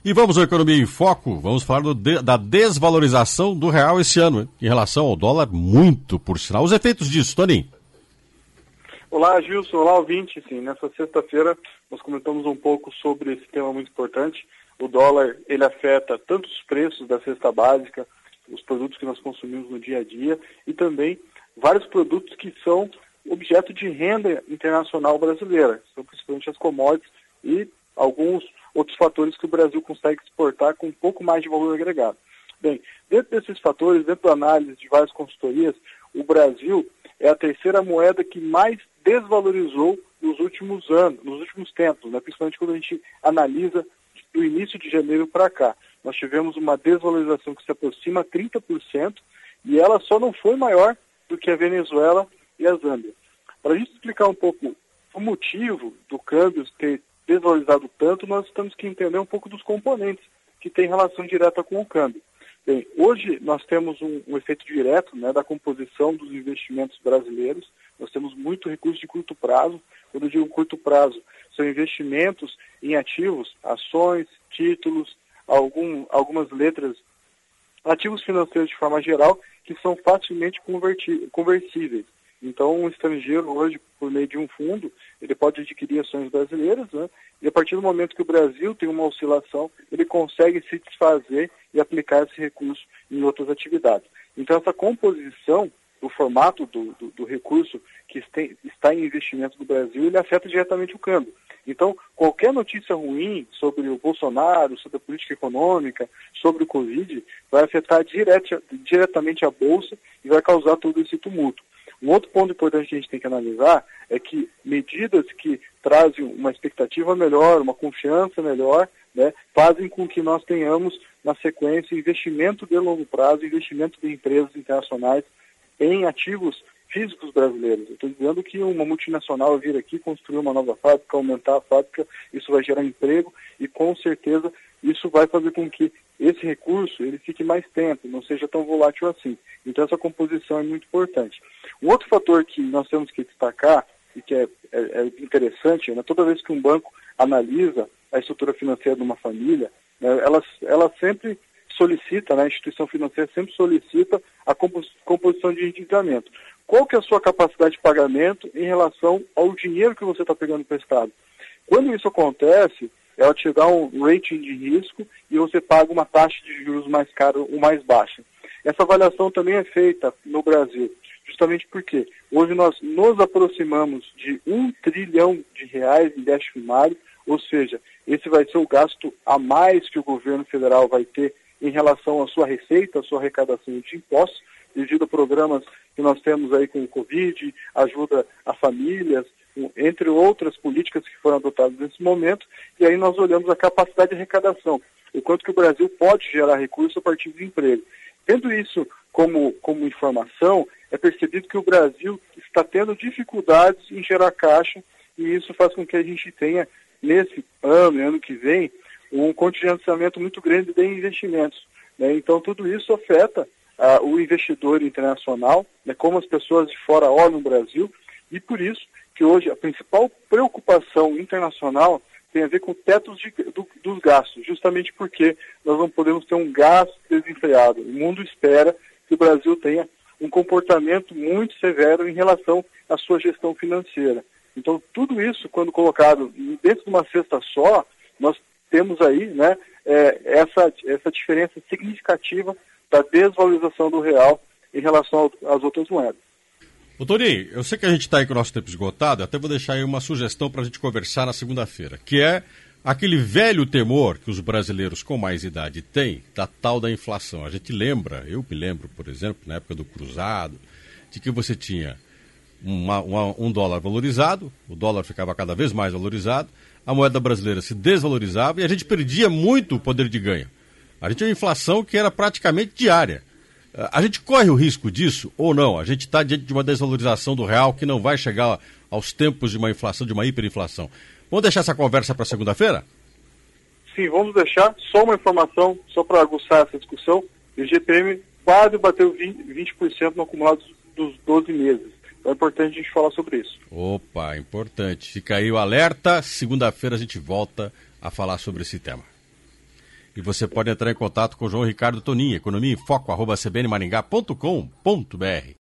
E vamos ao Economia em Foco, vamos falar da desvalorização do real esse ano, hein? Em relação ao dólar, muito por sinal. Os efeitos disso, Toninho. Olá, Gilson, olá, ouvinte. Sim, nessa sexta-feira nós comentamos um pouco sobre esse tema muito importante. O dólar, ele afeta tanto os preços da cesta básica, os produtos que nós consumimos no dia a dia, e também vários produtos que são objeto de renda internacional brasileira, são principalmente as commodities e alguns outros fatores que o Brasil consegue exportar com um pouco mais de valor agregado. Bem, dentro desses fatores, dentro da análise de várias consultorias, o Brasil é a terceira moeda que mais desvalorizou nos últimos anos, nos últimos tempos, né? Principalmente quando a gente analisa do início de janeiro para cá. Nós tivemos uma desvalorização que se aproxima a 30% e ela só não foi maior do que a Venezuela e a Zâmbia. Para a gente explicar um pouco o motivo do câmbio ter desvalorizado tanto, nós temos que entender um pouco dos componentes que têm relação direta com o câmbio. Bem, hoje nós temos um efeito direto, né, da composição dos investimentos brasileiros. Nós temos muito recurso de curto prazo. Quando eu digo curto prazo, são investimentos em ativos, ações, títulos, algumas letras, ativos financeiros de forma geral, que são facilmente conversíveis. Então, um estrangeiro hoje, por meio de um fundo, ele pode adquirir ações brasileiras, né? E a partir do momento que o Brasil tem uma oscilação, ele consegue se desfazer e aplicar esse recurso em outras atividades. Então, essa composição do formato do recurso que está em investimento do Brasil, ele afeta diretamente o câmbio. Então, qualquer notícia ruim sobre o Bolsonaro, sobre a política econômica, sobre o Covid, vai afetar diretamente a Bolsa e vai causar todo esse tumulto. Um outro ponto importante que a gente tem que analisar é que medidas que trazem uma expectativa melhor, uma confiança melhor, né, fazem com que nós tenhamos, na sequência, investimento de longo prazo, investimento de empresas internacionais em ativos físicos brasileiros. Eu estou dizendo que uma multinacional vir aqui construir uma nova fábrica, aumentar a fábrica, isso vai gerar emprego e, com certeza, isso vai fazer com que esse recurso ele fique mais tempo, não seja tão volátil assim. Então, essa composição é muito importante. Um outro fator que nós temos que destacar e que é interessante, né, toda vez que um banco analisa a estrutura financeira de uma família, né, ela sempre solicita, né, a instituição financeira sempre solicita a composição de endividamento. Qual que é a sua capacidade de pagamento em relação ao dinheiro que você está pegando emprestado? Quando isso acontece, ela te dá um rating de risco e você paga uma taxa de juros mais cara ou mais baixa. Essa avaliação também é feita no Brasil, justamente porque hoje nós nos aproximamos de R$ 1 trilhão em déficit primário, ou seja, esse vai ser o gasto a mais que o governo federal vai ter em relação à sua receita, à sua arrecadação de impostos, devido a programas que nós temos aí com o Covid, ajuda a famílias, entre outras políticas que foram adotadas nesse momento, e aí nós olhamos a capacidade de arrecadação, o quanto que o Brasil pode gerar recursos a partir do emprego. Tendo isso como informação, é percebido que o Brasil está tendo dificuldades em gerar caixa, e isso faz com que a gente tenha, nesse ano e ano que vem, um contingenciamento muito grande de investimentos, né? Então, tudo isso afeta o investidor internacional, né, como as pessoas de fora olham o Brasil, e por isso que hoje a principal preocupação internacional tem a ver com tetos dos gastos, justamente porque nós não podemos ter um gasto desenfreado. O mundo espera que o Brasil tenha um comportamento muito severo em relação à sua gestão financeira. Então, tudo isso, quando colocado dentro de uma cesta só, nós temos aí, né, essa diferença significativa da desvalorização do real em relação às outras moedas. Ô Toninho, eu sei que a gente está aí com o nosso tempo esgotado, até vou deixar aí uma sugestão para a gente conversar na segunda-feira, que é aquele velho temor que os brasileiros com mais idade têm da tal da inflação. A gente lembra, eu me lembro, por exemplo, na época do cruzado, de que você tinha um dólar valorizado, o dólar ficava cada vez mais valorizado, a moeda brasileira se desvalorizava e a gente perdia muito o poder de ganho. A gente tinha uma inflação que era praticamente diária. A gente corre o risco disso ou não? A gente está diante de uma desvalorização do real que não vai chegar aos tempos de uma inflação, de uma hiperinflação. Vamos deixar essa conversa para segunda-feira? Sim, vamos deixar. Só uma informação, só para aguçar essa discussão. O IGPM quase bateu 20% no acumulado dos 12 meses. Então é importante a gente falar sobre isso. Opa, importante. Fica aí o alerta. Segunda-feira a gente volta a falar sobre esse tema. E você pode entrar em contato com o João Ricardo Tonin, economiaemfoco@cbnmaringá.com.br.